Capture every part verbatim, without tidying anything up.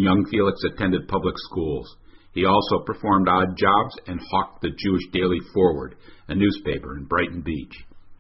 young Felix attended public schools. He also performed odd jobs and hawked the Jewish Daily Forward, a newspaper in Brighton Beach.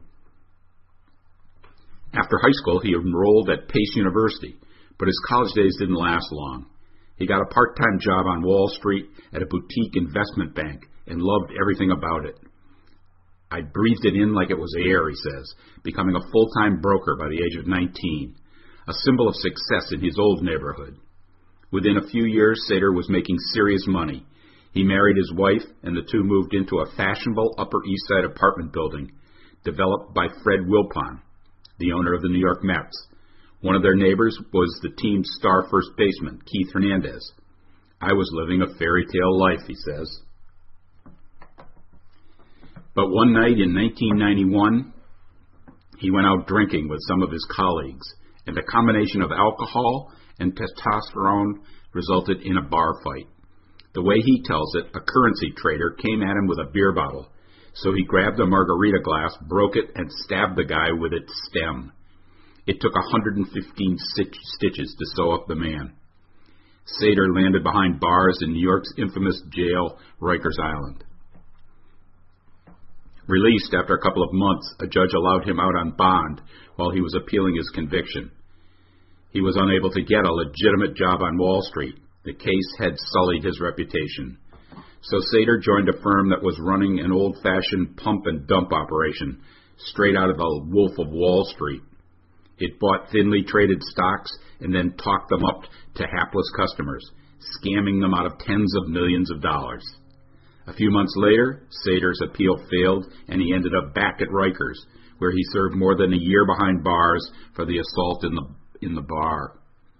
After high school, he enrolled at Pace University, but his college days didn't last long. He got a part-time job on Wall Street at a boutique investment bank and loved everything about it. I breathed it in like it was air, he says, becoming a full-time broker by the age of nineteen, a symbol of success in his old neighborhood. Within a few years, Sater was making serious money. He married his wife, and the two moved into a fashionable Upper East Side apartment building developed by Fred Wilpon, the owner of the New York Mets. One of their neighbors was the team's star first baseman, Keith Hernandez. I was living a fairy tale life, he says. But one night in nineteen ninety-one, he went out drinking with some of his colleagues, and a combination of alcohol and testosterone resulted in a bar fight. The way he tells it, a currency trader came at him with a beer bottle, so he grabbed a margarita glass, broke it, and stabbed the guy with its stem. It took one hundred fifteen stitches to sew up the man. Sater landed behind bars in New York's infamous jail, Rikers Island. Released after a couple of months, a judge allowed him out on bond while he was appealing his conviction. He was unable to get a legitimate job on Wall Street. The case had sullied his reputation. So Sater joined a firm that was running an old-fashioned pump and dump operation straight out of the Wolf of Wall Street. It bought thinly traded stocks and then talked them up to hapless customers, scamming them out of tens of millions of dollars. A few months later, Sater's appeal failed, and he ended up back at Rikers, where he served more than a year behind bars for the assault in the in the bar.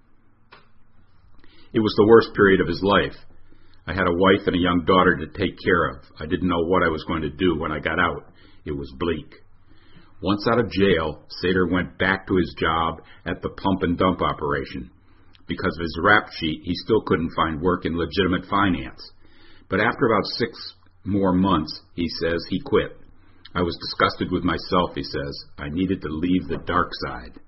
It was the worst period of his life. I had a wife and a young daughter to take care of. I didn't know what I was going to do when I got out. It was bleak. Once out of jail, Sater went back to his job at the pump and dump operation. Because of his rap sheet, he still couldn't find work in legitimate finance. But after about six more months, he says, he quit. I was disgusted with myself, he says. I needed to leave the dark side.